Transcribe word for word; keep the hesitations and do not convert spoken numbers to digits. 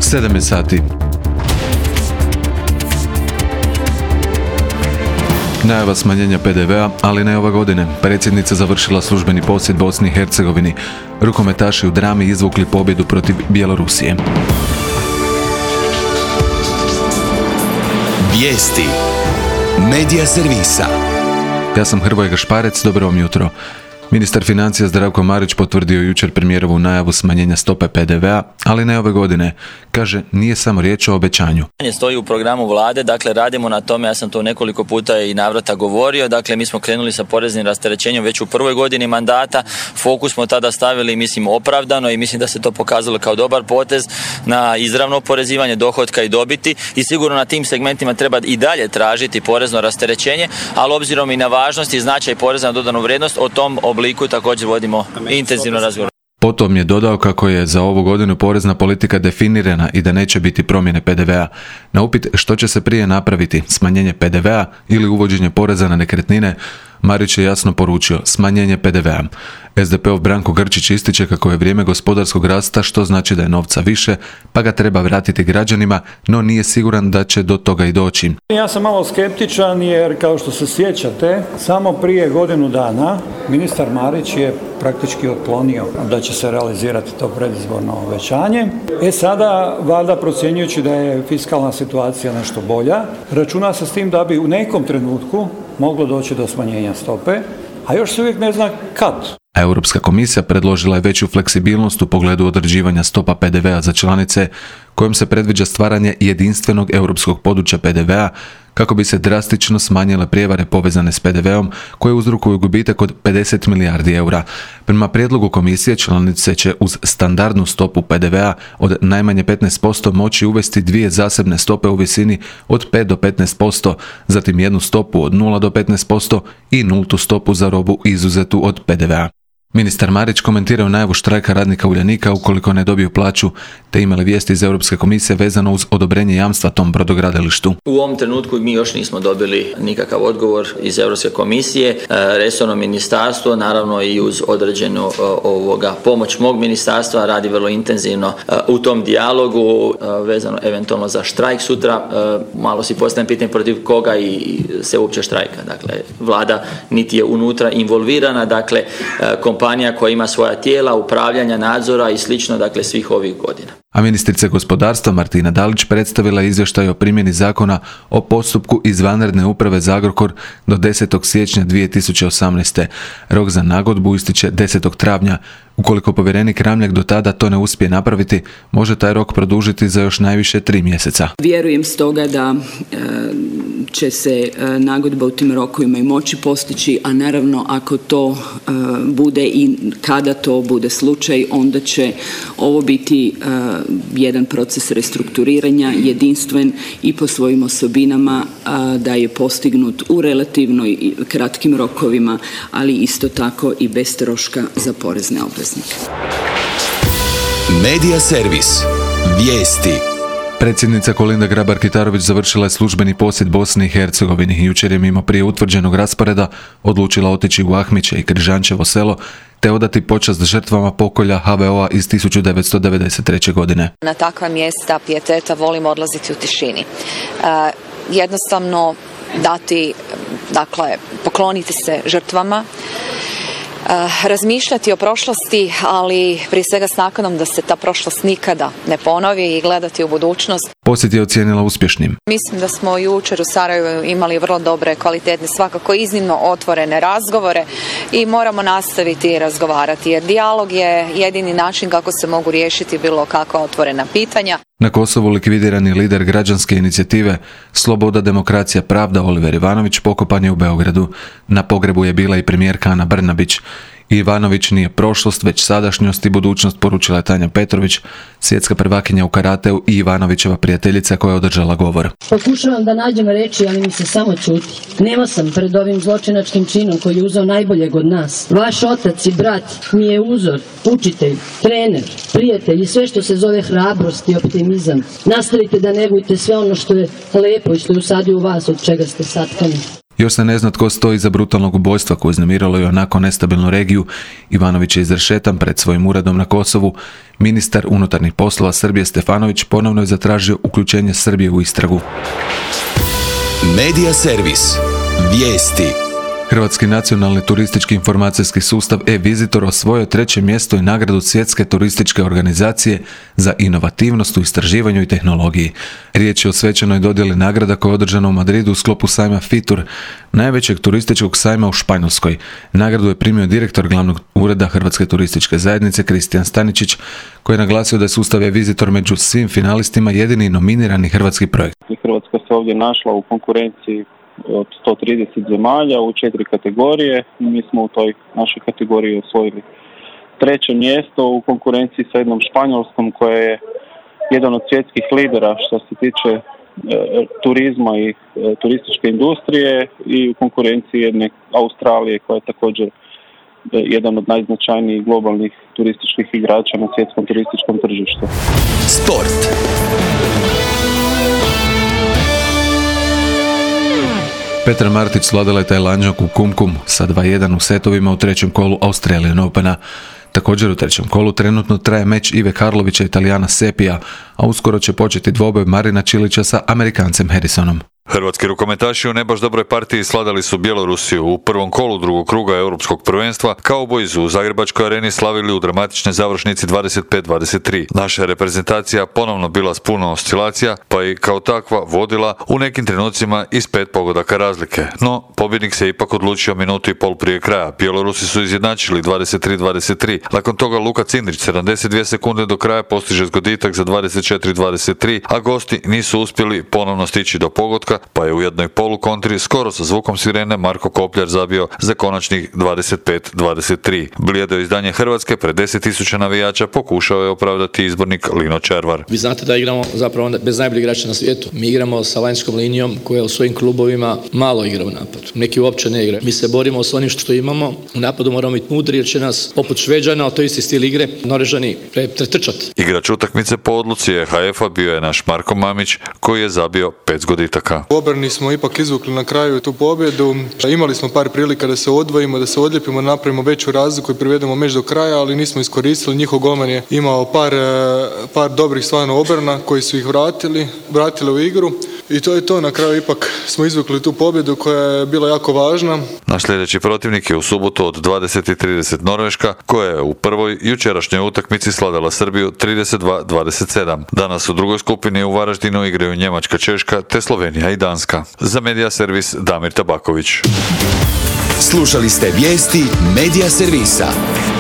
sedam je sati. Najava smanjenja pe de vea, ali ne ove godine. Predsjednica završila službeni posjet Bosni i Hercegovini. Rukometaši u drami izvukli pobjedu protiv Bjelorusije. Vijesti Medija servisa. Ja sam Hrvoje Gašparec, dobro vam jutro. Ministar financija Zdravko Marić potvrdio jučer premijerovu najavu smanjenja stope pe de vea, ali ne ove godine. Kaže, nije samo riječ o obećanju. Stoji u programu vlade, dakle radimo na tome, ja sam to nekoliko puta i navrata govorio, dakle mi smo krenuli sa poreznim rasterećenjem već u prvoj godini mandata, fokus smo tada stavili, mislim, opravdano i mislim da se to pokazalo kao dobar potez na izravno oporezivanje dohotka i dobiti i sigurno na tim segmentima treba i dalje tražiti porezno rasterećenje, ali obzirom i na važnost i značaj poreza na dodanu vrijednost, o tom obliku također vodimo intenzivno razgovor. Potom je dodao kako je za ovu godinu porezna politika definirana i da neće biti promjene pe de vea. Na upit što će se prije napraviti, smanjenje pe de vea ili uvođenje poreza na nekretnine, Marić je jasno poručio smanjenje pe de vea. es de peov Branko Grčić ističe kako je vrijeme gospodarskog rasta, što znači da je novca više, pa ga treba vratiti građanima, no nije siguran da će do toga i doći. Ja sam malo skeptičan jer, kao što se sjećate, samo prije godinu dana ministar Marić je praktički otklonio da će se realizirati to predizborno obećanje. E sada, valjda procjenjujući da je fiskalna situacija nešto bolja, računa se s tim da bi u nekom trenutku moglo doći do smanjenja stope, a još se uvijek ne zna kad. Europska komisija predložila je veću fleksibilnost u pogledu određivanja stopa pe de vea za članice, kojom se predviđa stvaranje jedinstvenog europskog područja pe de vea kako bi se drastično smanjile prijevare povezane s pe de veom koje uzrokuju gubitak od pedeset milijardi eura. Prema prijedlogu komisije, članice će uz standardnu stopu pe de vea od najmanje petnaest posto moći uvesti dvije zasebne stope u visini od pet do petnaest posto, zatim jednu stopu od nula do petnaest posto i nultu stopu za robu izuzetu od pe de vea. Ministar Marić komentirao najavu štrajka radnika Uljanika ukoliko ne dobiju plaću, te imali vijesti iz Europske komisije vezano uz odobrenje jamstva tom brodogradilištu. U ovom trenutku mi još nismo dobili nikakav odgovor iz Europske komisije. Resorno ministarstvo, naravno i uz određenu ovoga pomoć mog ministarstva, radi vrlo intenzivno u tom dijalogu vezano eventualno za štrajk sutra. Malo si postavljam pitanje protiv koga i se uopće štrajka. Dakle, vlada niti je unutra involvirana, dakle, kompanija koja ima svoja tijela, upravljanja, nadzora i slično, dakle svih ovih godina. A ministrica gospodarstva Martina Dalić predstavila izvještaj o primjeni zakona o postupku izvanredne uprave za Agrokor do desetog siječnja dvije tisuće osamnaeste. Rok za nagodbu ističe desetog travnja. Ukoliko povjerenik Ramljak do tada to ne uspije napraviti, može taj rok produžiti za još najviše tri mjeseca. Vjerujem stoga da e, će se e, nagodba u tim rokovima i moći postići, a naravno ako to e, bude i kada to bude slučaj, onda će ovo biti e, jedan proces restrukturiranja, jedinstven i po svojim osobinama, a, da je postignut u relativno kratkim rokovima, ali isto tako i bez troška za porezne obveznike. Medija servis. Vijesti. Predsjednica Kolinda Grabar-Kitarović završila je službeni posjet Bosni i Hercegovini. Jučer je mimo prije utvrđenog rasporeda odlučila otići u Ahmiće i Križančevo selo te odati počast žrtvama pokolja ha ve o-a iz tisuću devetsto devedeset treće. godine. Na takva mjesta pijeteta volimo odlaziti u tišini. E, jednostavno dati, dakle, pokloniti se žrtvama, razmišljati o prošlosti, ali prije svega s nakanom da se ta prošlost nikada ne ponovi i gledati u budućnost. Posjet je ocijenila uspješnim. Mislim da smo jučer u Sarajevu imali vrlo dobre, kvalitetne, svakako iznimno otvorene razgovore i moramo nastaviti razgovarati jer dijalog je jedini način kako se mogu riješiti bilo kakva otvorena pitanja. Na Kosovu likvidirani lider građanske inicijative Sloboda, demokracija, pravda Oliver Ivanović pokopan je u Beogradu. Na pogrebu je bila i premijerka Ana Brnabić. Ivanović nije prošlost, već sadašnjost i budućnost, poručila je Tanja Petrović, svjetska prvakinja u karateu i Ivanovićeva prijateljica koja je održala govor. Pokušavam da nađem reči, ali mi se samo čuti. Nema sam pred ovim zločinačkim činom koji je uzeo najboljeg od nas. Vaš otac i brat mi je uzor, učitelj, trener, prijatelj i sve što se zove hrabrost i optimizam. Nastavite da negujte sve ono što je lepo i što je usadio u vas, od čega ste satkani. Još se ne zna tko stoji iza brutalnog ubojstva koje uznemiralo je onako nestabilnu regiju. Ivanović je izrešetan pred svojim uredom na Kosovu. Ministar unutarnjih poslova Srbije Stefanović ponovno je zatražio uključenje Srbije u istragu. Medija servis. Vijesti. Hrvatski nacionalni turistički informacijski sustav e-Visitor osvojio treće mjesto i nagradu Svjetske turističke organizacije za inovativnost u istraživanju i tehnologiji. Riječ je o svečanoj dodjeli nagrada koja je održana u Madridu u sklopu sajma Fitur, najvećeg turističkog sajma u Španjolskoj. Nagradu je primio direktor glavnog ureda Hrvatske turističke zajednice Kristijan Staničić, koji je naglasio da je sustav e-Visitor među svim finalistima jedini nominirani hrvatski projekt. Hrvatska se ovdje našla u konkurenciji od sto trideset zemalja u četiri kategorije. Mi smo u toj našoj kategoriji osvojili treće mjesto u konkurenciji sa jednom Španjolskom koja je jedan od svjetskih lidera što se tiče e, turizma i e, turističke industrije i u konkurenciji jedne Australije koja je također e, jedan od najznačajnijih globalnih turističkih igrača na svjetskom turističkom tržištu. Sport. Petra Martić svladala je Tajlanđanku Kumkum sa dva jedan u setovima u trećem kolu Australian Opena. Također u trećem kolu trenutno traje meč Ive Karlovića i Italijana Sepija, a uskoro će početi dvoboj Marina Čilića sa Amerikancem Harrisonom. Hrvatski rukometaši u ne baš dobroj partiji svladali su Bjelorusiju u prvom kolu drugog kruga europskog prvenstva. Cowboys u Zagrebačkoj areni slavili u dramatičnoj završnici dvadeset pet dvadeset tri. Naša reprezentacija ponovno bila s puno oscilacija, pa i kao takva vodila u nekim trenucima iz pet pogodaka razlike. No, pobjednik se ipak odlučio minutu i pol prije kraja. Bjelorusi su izjednačili dvadeset tri dvadeset tri. Nakon toga Luka Cindrić sedamdeset dvije sekunde do kraja postiže zgoditak za dvadeset četiri dvadeset tri, a gosti nisu uspjeli ponovno stići do pogotka, pa je u jednoj polu kontri skoro sa zvukom sirene Marko Kopljar zabio za konačnih dvadeset pet dvadeset tri. Blijedo izdanje Hrvatske pred deset tisuća navijača pokušao je opravdati izbornik Lino Červar. Vi znate da igramo zapravo bez najboljih igrača na svijetu. Mi igramo sa vanjskom linijom koja u svojim klubovima malo igra u napadu. Neki uopće ne igra. Mi se borimo s onim što imamo. U napadu moramo biti mudri jer će nas poput Šveđana, to je isti stil igre, Norvežani pretrčati. Igrač utakmice po odluci E H F-a bio je naš Marko Mamić koji je zabio pet zgoditaka. U obrani smo ipak izvukli na kraju tu pobjedu. Imali smo par prilika da se odvojimo, da se odljepimo, napravimo veću razliku i privedemo meč do kraja, ali nismo iskoristili. Njihov golman je imao par, par dobrih stvarno obrana koji su ih vratili, vratili u igru. I to je to, na kraju ipak smo izvukli tu pobjedu koja je bila jako važna. Naš sljedeći protivnik je u subotu od dvadeset i trideset Norveška, koja je u prvoj jučerašnjoj utakmici svladala Srbiju trideset dva dvadeset sedam. Danas u drugoj skupini u Varaždinu igraju Njemačka, Češka te Slovenija i Danska. Za Medija servis Damir Tabaković. Slušali ste vijesti Medija servisa.